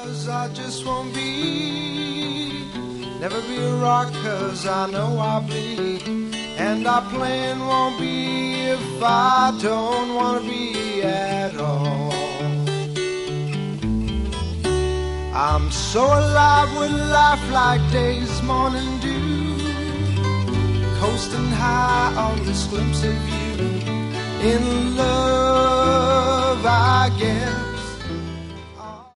'cause I just won't be. Never be a rock 'cause I know I bleed. And our plan won't be if I don't wanna be at all. I'm so alive with life like day's morning dew, coasting high on this glimpse of you. In love I guess